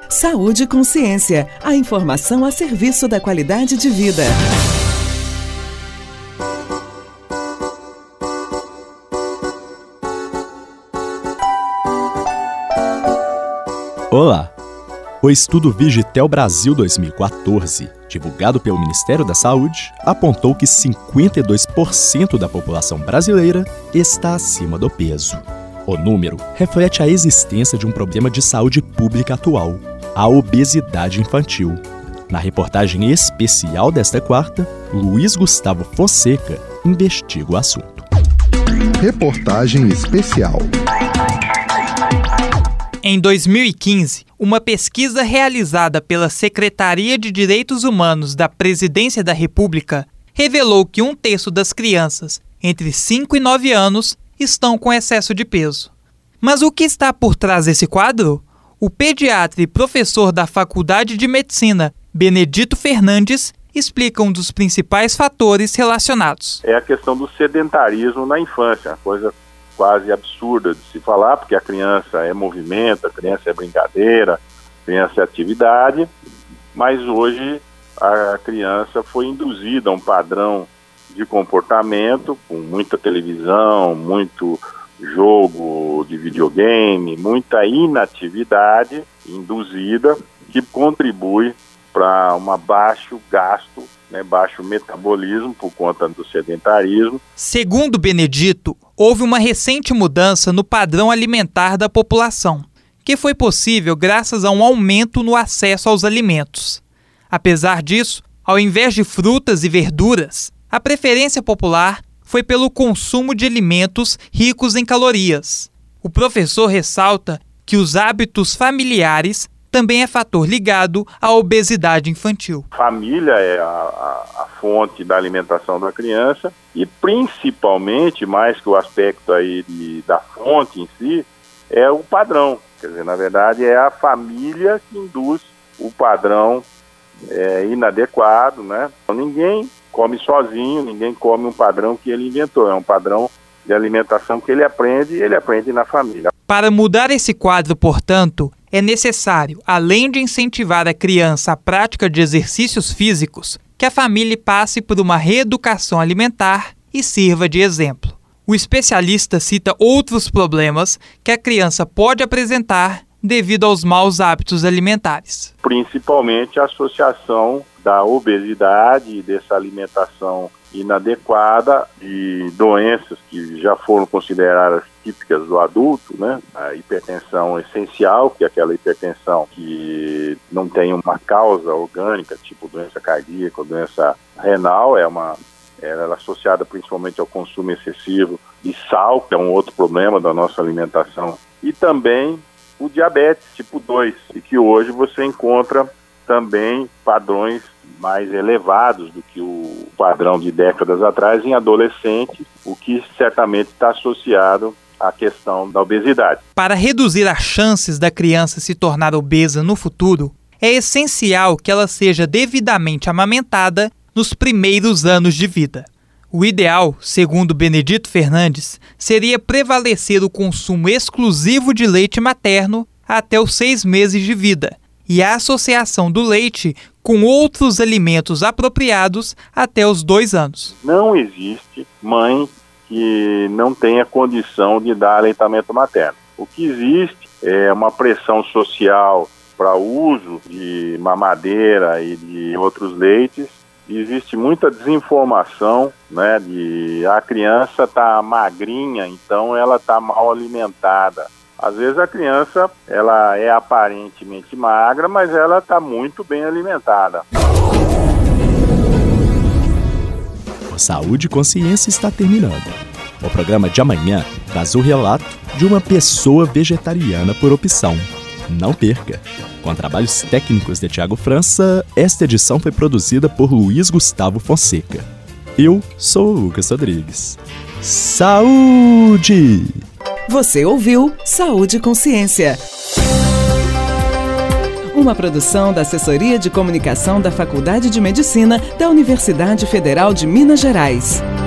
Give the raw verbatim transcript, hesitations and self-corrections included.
Saúde e Consciência, a informação a serviço da qualidade de vida. Olá! O estudo Vigitel Brasil dois mil e quatorze, divulgado pelo Ministério da Saúde, apontou que cinquenta e dois por cento da população brasileira está acima do peso. O número reflete a existência de um problema de saúde pública atual, a obesidade infantil. Na reportagem especial desta quarta, Luiz Gustavo Fonseca investiga o assunto. Reportagem especial. Em dois mil e quinze, uma pesquisa realizada pela Secretaria de Direitos Humanos da Presidência da República revelou que um terço das crianças entre cinco e nove anos estão com excesso de peso. Mas o que está por trás desse quadro? O pediatra e professor da Faculdade de Medicina, Benedito Fernandes, explica um dos principais fatores relacionados. É a questão do sedentarismo na infância, uma coisa quase absurda de se falar, porque a criança é movimento, a criança é brincadeira, a criança é atividade, mas hoje a criança foi induzida a um padrão de comportamento com muita televisão, muito jogo de videogame, muita inatividade induzida que contribui para um baixo gasto, né, baixo metabolismo por conta do sedentarismo. Segundo Benedito, houve uma recente mudança no padrão alimentar da população, que foi possível graças a um aumento no acesso aos alimentos. Apesar disso, ao invés de frutas e verduras, a preferência popular foi pelo consumo de alimentos ricos em calorias. O professor ressalta que os hábitos familiares também é fator ligado à obesidade infantil. Família é a, a, a fonte da alimentação da criança e principalmente, mais que o aspecto aí de, da fonte em si, é o padrão. Quer dizer, na verdade é a família que induz o padrão é, inadequado, né? Ninguém come sozinho, ninguém come um padrão que ele inventou, é um padrão de alimentação que ele aprende e ele aprende na família. Para mudar esse quadro, portanto, é necessário, além de incentivar a criança à prática de exercícios físicos, que a família passe por uma reeducação alimentar e sirva de exemplo. O especialista cita outros problemas que a criança pode apresentar devido aos maus hábitos alimentares. Principalmente a associação da obesidade e dessa alimentação inadequada de doenças que já foram consideradas típicas do adulto, né? A hipertensão essencial, que é aquela hipertensão que não tem uma causa orgânica, tipo doença cardíaca ou doença renal, é uma ela é associada principalmente ao consumo excessivo de sal, que é um outro problema da nossa alimentação, e também o diabetes tipo dois, e que hoje você encontra também padrões mais elevados do que o padrão de décadas atrás em adolescentes, o que certamente está associado à questão da obesidade. Para reduzir as chances da criança se tornar obesa no futuro, é essencial que ela seja devidamente amamentada nos primeiros anos de vida. O ideal, segundo Benedito Fernandes, seria prevalecer o consumo exclusivo de leite materno até os seis meses de vida e a associação do leite com outros alimentos apropriados até os dois anos. Não existe mãe que não tenha condição de dar aleitamento materno. O que existe é uma pressão social para o uso de mamadeira e de outros leites. Existe muita desinformação, né, de a criança está magrinha, então ela está mal alimentada. Às vezes a criança ela é aparentemente magra, mas ela está muito bem alimentada. O Saúde e Consciência está terminando. O programa de amanhã traz o relato de uma pessoa vegetariana por opção. Não perca! Com trabalhos técnicos de Tiago França, esta edição foi produzida por Luiz Gustavo Fonseca. Eu sou o Lucas Rodrigues. Saúde! Você ouviu Saúde e Consciência. Uma produção da Assessoria de Comunicação da Faculdade de Medicina da Universidade Federal de Minas Gerais.